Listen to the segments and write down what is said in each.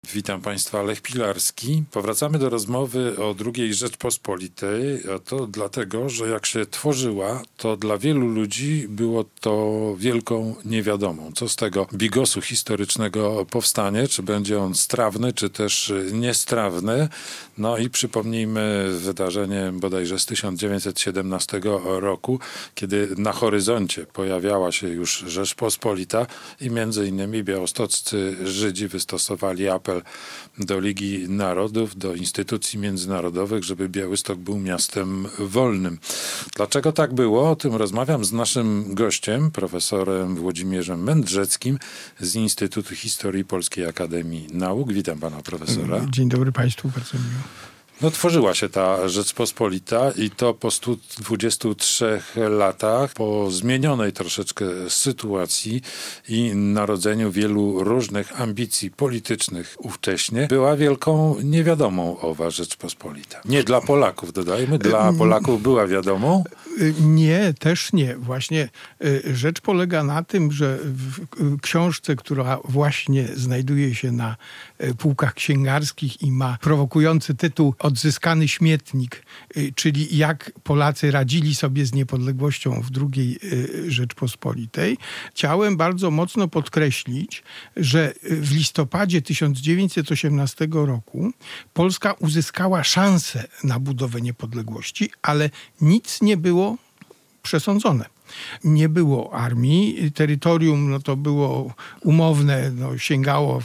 Witam Państwa, Lech Pilarski. Powracamy do rozmowy o II Rzeczpospolitej, a to dlatego, że jak się tworzyła, to dla wielu ludzi było to wielką niewiadomą. Co z tego bigosu historycznego powstanie, czy będzie on strawny, czy też niestrawny. No i przypomnijmy wydarzenie bodajże z 1917 roku, kiedy na horyzoncie pojawiała się już Rzeczpospolita i między innymi białostoccy Żydzi wystosowali apel do Ligi Narodów, do instytucji międzynarodowych, żeby Białystok był miastem wolnym. Dlaczego tak było? O tym rozmawiam z naszym gościem, profesorem Włodzimierzem Mędrzeckim z Instytutu Historii Polskiej Akademii Nauk. Witam pana profesora. Dzień dobry państwu, bardzo miło. No, tworzyła się ta Rzeczpospolita i to po 123 latach, po zmienionej troszeczkę sytuacji i narodzeniu wielu różnych ambicji politycznych ówcześnie, była wielką niewiadomą owa Rzeczpospolita. Nie dla Polaków, dodajmy, dla Polaków była wiadomą? Nie, też nie. Właśnie rzecz polega na tym, że w książce, która właśnie znajduje się na półkach księgarskich i ma prowokujący tytuł Odzyskany śmietnik, czyli jak Polacy radzili sobie z niepodległością w II Rzeczpospolitej, chciałem bardzo mocno podkreślić, że w listopadzie 1918 roku Polska uzyskała szansę na budowę niepodległości, ale nic nie było przesądzone. Nie było armii, terytorium to było umowne, sięgało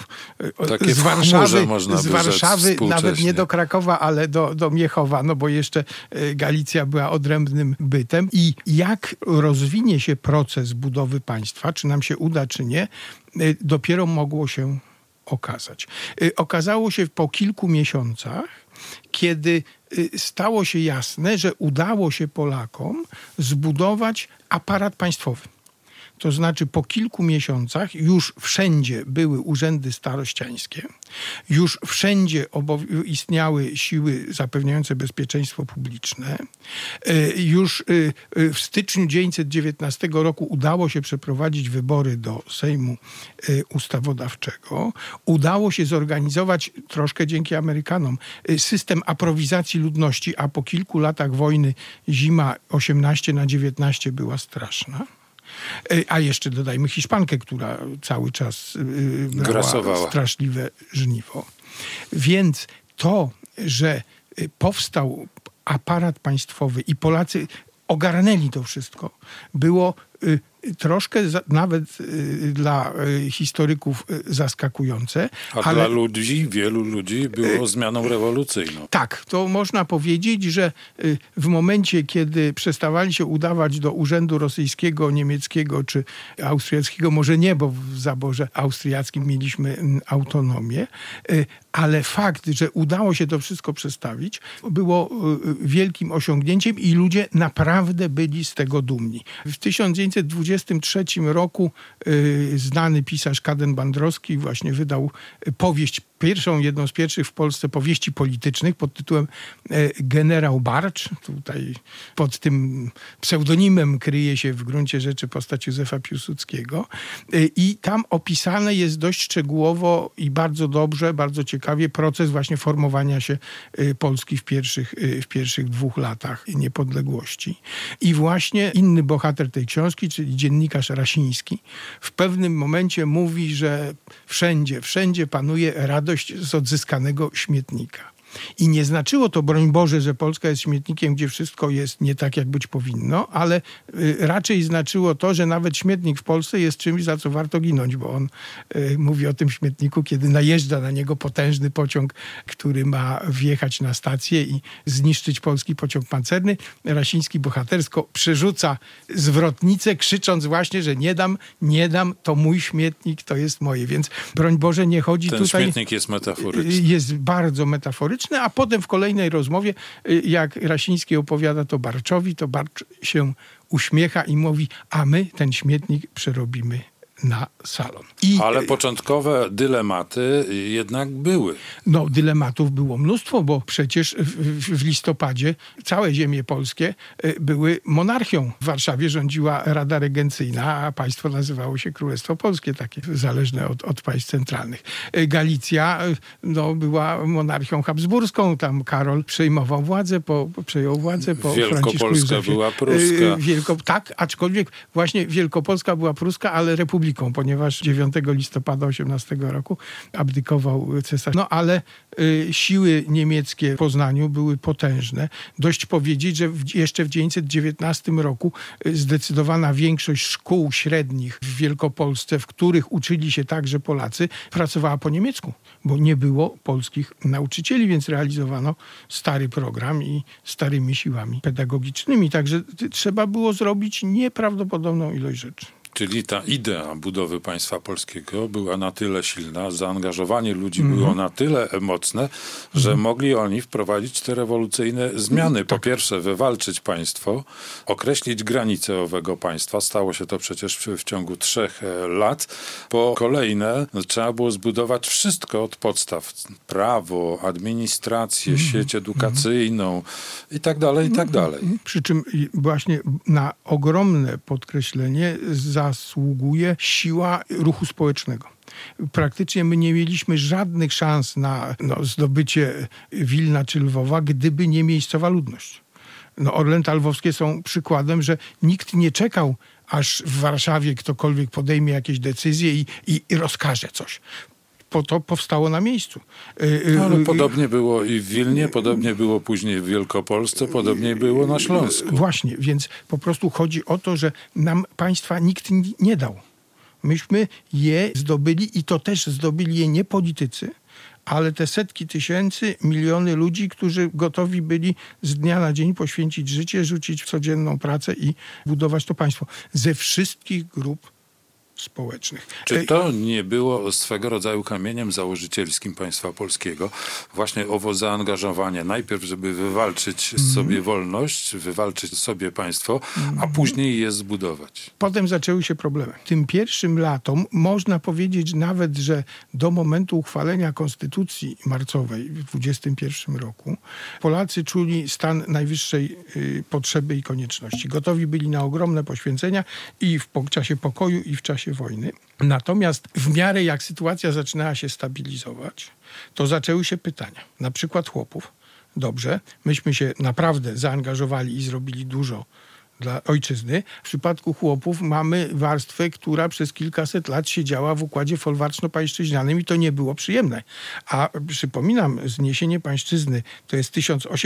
z Warszawy nawet nie do Krakowa, ale do Miechowa, bo jeszcze Galicja była odrębnym bytem. I jak rozwinie się proces budowy państwa, czy nam się uda, czy nie, dopiero mogło się okazać. Okazało się po kilku miesiącach, kiedy stało się jasne, że udało się Polakom zbudować aparat państwowy. To znaczy po kilku miesiącach już wszędzie były urzędy starościańskie, już wszędzie istniały siły zapewniające bezpieczeństwo publiczne. Już w styczniu 1919 roku udało się przeprowadzić wybory do Sejmu Ustawodawczego. Udało się zorganizować, troszkę dzięki Amerykanom, system aprowizacji ludności, a po kilku latach wojny zima 18-19 była straszna. A jeszcze dodajmy Hiszpankę, która cały czas brała straszliwe żniwo. Więc to, że powstał aparat państwowy i Polacy ogarnęli to wszystko, było troszkę nawet dla historyków zaskakujące. Ale dla ludzi, wielu ludzi było zmianą rewolucyjną. Tak, to można powiedzieć, że w momencie, kiedy przestawali się udawać do urzędu rosyjskiego, niemieckiego czy austriackiego, może nie, bo w zaborze austriackim mieliśmy autonomię, ale fakt, że udało się to wszystko przestawić, było wielkim osiągnięciem i ludzie naprawdę byli z tego dumni. W 1923 roku znany pisarz Kaden-Bandrowski właśnie wydał powieść, jedną z pierwszych w Polsce powieści politycznych pod tytułem Generał Barcz. Tutaj pod tym pseudonimem kryje się w gruncie rzeczy postać Józefa Piłsudskiego. I tam opisane jest dość szczegółowo i bardzo dobrze, bardzo ciekawie proces właśnie formowania się Polski w pierwszych 2 latach niepodległości. I właśnie inny bohater tej książki, czyli dziennikarz Rasiński, w pewnym momencie mówi, że wszędzie panuje radość z odzyskanego śmietnika. I nie znaczyło to, broń Boże, że Polska jest śmietnikiem, gdzie wszystko jest nie tak, jak być powinno, ale raczej znaczyło to, że nawet śmietnik w Polsce jest czymś, za co warto ginąć, bo on mówi o tym śmietniku, kiedy najeżdża na niego potężny pociąg, który ma wjechać na stację i zniszczyć polski pociąg pancerny. Rasiński bohatersko przerzuca zwrotnicę, krzycząc właśnie, że nie dam, to mój śmietnik, to jest moje. Więc broń Boże, nie chodzi tutaj... Ten śmietnik jest metaforyczny. Jest bardzo metaforyczny, a potem w kolejnej rozmowie, jak Rasiński opowiada to Barczowi, to Barcz się uśmiecha i mówi, a my ten śmietnik przerobimy na salon. Ale początkowe dylematy jednak były. No, dylematów było mnóstwo, bo przecież w listopadzie całe ziemie polskie były monarchią. W Warszawie rządziła Rada Regencyjna, a państwo nazywało się Królestwo Polskie, takie zależne od państw centralnych. Galicja była monarchią habsburską, tam Karol przejął władzę po Wielkopolska była pruska. Tak, aczkolwiek właśnie Wielkopolska była pruska, ale republiką, ponieważ 9 listopada 18 roku abdykował cesarz. No ale siły niemieckie w Poznaniu były potężne. Dość powiedzieć, że jeszcze w 1919 roku zdecydowana większość szkół średnich w Wielkopolsce, w których uczyli się także Polacy, pracowała po niemiecku, bo nie było polskich nauczycieli, więc realizowano stary program i starymi siłami pedagogicznymi. Także trzeba było zrobić nieprawdopodobną ilość rzeczy. Czyli ta idea budowy państwa polskiego była na tyle silna, zaangażowanie ludzi było na tyle mocne, że mogli oni wprowadzić te rewolucyjne zmiany. Po pierwsze, wywalczyć państwo, określić granice owego państwa. Stało się to przecież w ciągu 3 lat. Po kolejne trzeba było zbudować wszystko od podstaw. Prawo, administrację, sieć edukacyjną i tak dalej, i tak dalej. Przy czym właśnie na ogromne podkreślenie zasługuje siła ruchu społecznego. Praktycznie my nie mieliśmy żadnych szans na zdobycie Wilna czy Lwowa, gdyby nie miejscowa ludność. Orlęta lwowskie są przykładem, że nikt nie czekał, aż w Warszawie ktokolwiek podejmie jakieś decyzje i rozkaże coś. Po to powstało na miejscu. Ale podobnie było i w Wilnie, podobnie było później w Wielkopolsce, podobnie było na Śląsku. Właśnie, więc po prostu chodzi o to, że nam państwa nikt nie dał. Myśmy je zdobyli i to też zdobyli je nie politycy, ale te setki tysięcy, miliony ludzi, którzy gotowi byli z dnia na dzień poświęcić życie, rzucić w codzienną pracę i budować to państwo. Ze wszystkich grup społecznych. Czy to nie było swego rodzaju kamieniem założycielskim państwa polskiego? Właśnie owo zaangażowanie. Najpierw, żeby wywalczyć sobie wolność, wywalczyć sobie państwo, a później je zbudować. Potem zaczęły się problemy. Tym pierwszym latom można powiedzieć nawet, że do momentu uchwalenia Konstytucji marcowej w 21 roku Polacy czuli stan najwyższej potrzeby i konieczności. Gotowi byli na ogromne poświęcenia i w czasie pokoju, i w czasie wojny. Natomiast w miarę jak sytuacja zaczynała się stabilizować, to zaczęły się pytania. Na przykład chłopów. Dobrze, myśmy się naprawdę zaangażowali i zrobili dużo dla ojczyzny. W przypadku chłopów mamy warstwę, która przez kilkaset lat siedziała w układzie folwarczno-pańszczyźnianym i to nie było przyjemne. A przypominam, zniesienie pańszczyzny to jest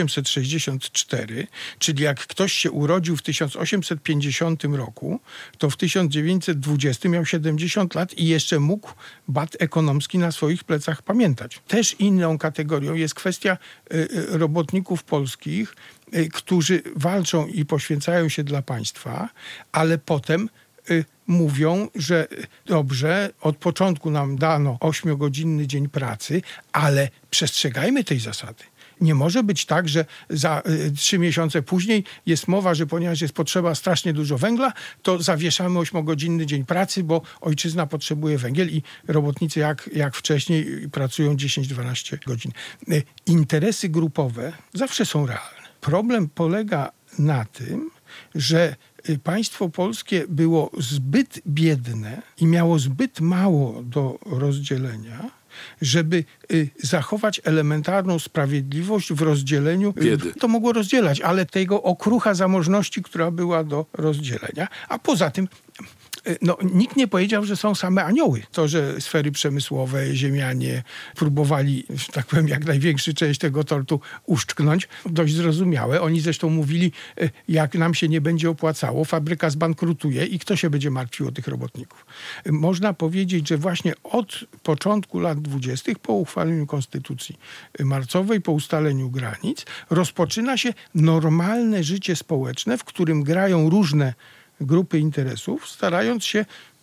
1864, czyli jak ktoś się urodził w 1850 roku, to w 1920 miał 70 lat i jeszcze mógł bat ekonomski na swoich plecach pamiętać. Też inną kategorią jest kwestia robotników polskich, którzy walczą i poświęcają się dla państwa, ale potem mówią, że dobrze, od początku nam dano 8-godzinny dzień pracy, ale przestrzegajmy tej zasady. Nie może być tak, że za 3 miesiące później jest mowa, że ponieważ jest potrzeba strasznie dużo węgla, to zawieszamy 8-godzinny dzień pracy, bo ojczyzna potrzebuje węgiel i robotnicy jak wcześniej pracują 10-12 godzin. Interesy grupowe zawsze są realne. Problem polega na tym, że państwo polskie było zbyt biedne i miało zbyt mało do rozdzielenia, żeby zachować elementarną sprawiedliwość w rozdzieleniu. Biedy. To mogło rozdzielać, ale tego okrucha zamożności, która była do rozdzielenia. A poza tym nikt nie powiedział, że są same anioły. To, że sfery przemysłowe, ziemianie próbowali, że tak powiem, jak największą część tego tortu uszczknąć, dość zrozumiałe. Oni zresztą mówili, jak nam się nie będzie opłacało, fabryka zbankrutuje i kto się będzie martwił o tych robotników. Można powiedzieć, że właśnie od początku lat 20., po uchwaleniu Konstytucji marcowej, po ustaleniu granic, rozpoczyna się normalne życie społeczne, w którym grają różne grupy interesów, starając się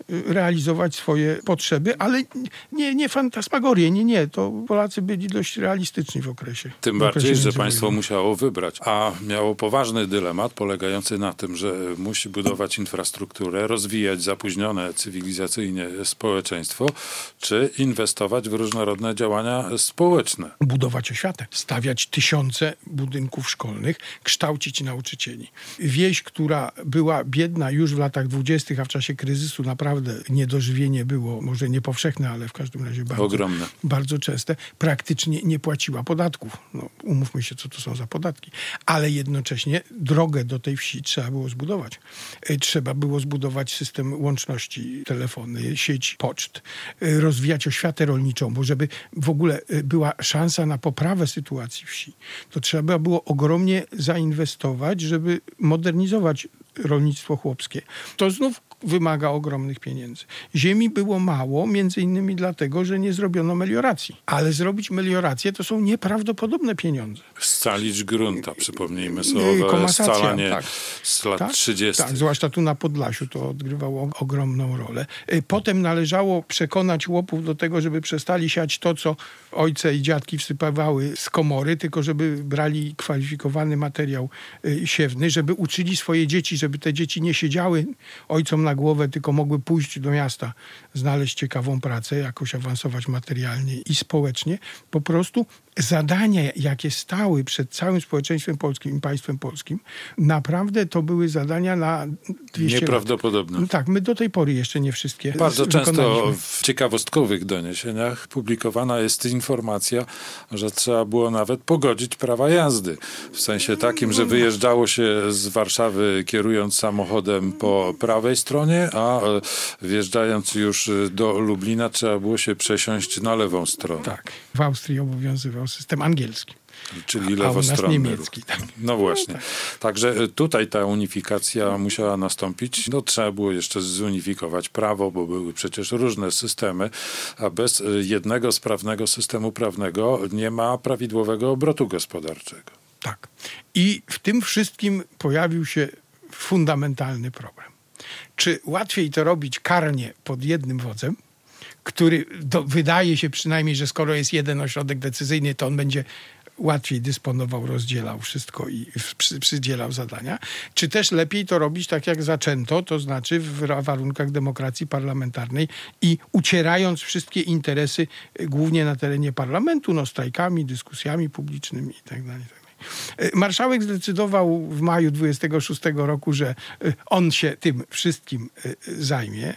realizować swoje potrzeby, ale nie fantasmagorie, nie. To Polacy byli dość realistyczni w okresie. Tym bardziej, że państwo musiało wybrać, a miało poważny dylemat polegający na tym, że musi budować infrastrukturę, rozwijać zapóźnione cywilizacyjnie społeczeństwo, czy inwestować w różnorodne działania społeczne. Budować oświatę, stawiać tysiące budynków szkolnych, kształcić nauczycieli. Wieś, która była biedna już w latach 20., a w czasie kryzysu naprawdę niedożywienie było, może nie powszechne, ale w każdym razie ogromne, bardzo częste, praktycznie nie płaciła podatków. No, umówmy się, co to są za podatki. Ale jednocześnie drogę do tej wsi trzeba było zbudować. Trzeba było zbudować system łączności, telefony, sieć poczt, rozwijać oświatę rolniczą, bo żeby w ogóle była szansa na poprawę sytuacji wsi, to trzeba było ogromnie zainwestować, żeby modernizować rolnictwo chłopskie. To znów wymaga ogromnych pieniędzy. Ziemi było mało, między innymi dlatego, że nie zrobiono melioracji. Ale zrobić meliorację to są nieprawdopodobne pieniądze. Scalić grunta, przypomnijmy sobie, scalanie z lat 30. Tak, zwłaszcza tu na Podlasiu to odgrywało ogromną rolę. Potem należało przekonać chłopów do tego, żeby przestali siać to, co ojce i dziadki wsypywały z komory, tylko żeby brali kwalifikowany materiał siewny, żeby uczyli swoje dzieci, żeby te dzieci nie siedziały ojcom na głowę, tylko mogły pójść do miasta, znaleźć ciekawą pracę, jakoś awansować materialnie i społecznie. Po prostu zadania, jakie stały przed całym społeczeństwem polskim i państwem polskim, naprawdę to były zadania na 200 nieprawdopodobne. lat. Tak, my do tej pory jeszcze nie wszystkie bardzo często w ciekawostkowych doniesieniach publikowana jest informacja, że trzeba było nawet pogodzić prawa jazdy. W sensie takim, że wyjeżdżało się z Warszawy kierując samochodem po prawej stronie, a wjeżdżając już do Lublina trzeba było się przesiąść na lewą stronę. Tak. W Austrii obowiązywał system angielski. Czyli lewostronny niemiecki. Tak. No właśnie. No tak. Także tutaj ta unifikacja musiała nastąpić. No trzeba było jeszcze zunifikować prawo, bo były przecież różne systemy, a bez jednego sprawnego systemu prawnego nie ma prawidłowego obrotu gospodarczego. Tak. I w tym wszystkim pojawił się fundamentalny problem. Czy łatwiej to robić karnie pod jednym wodzem, który wydaje się przynajmniej, że skoro jest jeden ośrodek decyzyjny, to on będzie łatwiej dysponował, rozdzielał wszystko i przydzielał zadania. Czy też lepiej to robić tak, jak zaczęto, to znaczy w warunkach demokracji parlamentarnej i ucierając wszystkie interesy głównie na terenie parlamentu, strajkami, dyskusjami publicznymi itd. Marszałek zdecydował w maju 26 roku, że on się tym wszystkim zajmie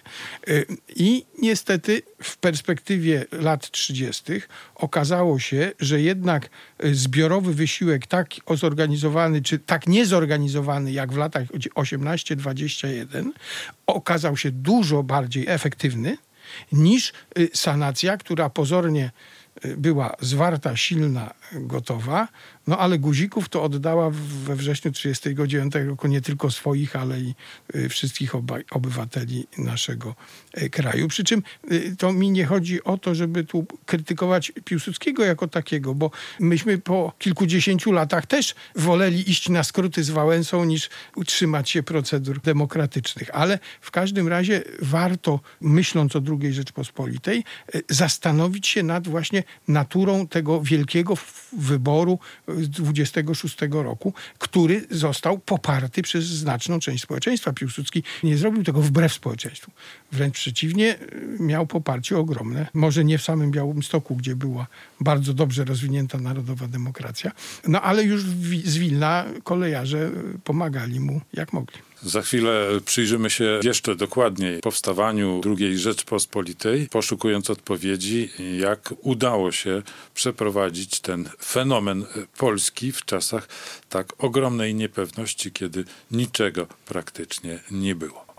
i niestety w perspektywie lat 30. okazało się, że jednak zbiorowy wysiłek tak zorganizowany, czy tak niezorganizowany jak w latach 18-21 okazał się dużo bardziej efektywny niż sanacja, która pozornie była zwarta, silna, gotowa, ale guzików to oddała we wrześniu 1939 roku nie tylko swoich, ale i wszystkich obywateli naszego kraju. Przy czym to mi nie chodzi o to, żeby tu krytykować Piłsudskiego jako takiego, bo myśmy po kilkudziesięciu latach też woleli iść na skróty z Wałęsą niż utrzymać się procedur demokratycznych. Ale w każdym razie warto, myśląc o II Rzeczpospolitej, zastanowić się nad właśnie naturą tego wielkiego wyboru z 26 roku, który został poparty przez znaczną część społeczeństwa. Piłsudski nie zrobił tego wbrew społeczeństwu. Wręcz przeciwnie, miał poparcie ogromne. Może nie w samym Białymstoku, gdzie była bardzo dobrze rozwinięta narodowa demokracja, ale już z Wilna kolejarze pomagali mu jak mogli. Za chwilę przyjrzymy się jeszcze dokładniej powstawaniu II Rzeczpospolitej, poszukując odpowiedzi, jak udało się przeprowadzić ten fenomen polski w czasach tak ogromnej niepewności, kiedy niczego praktycznie nie było.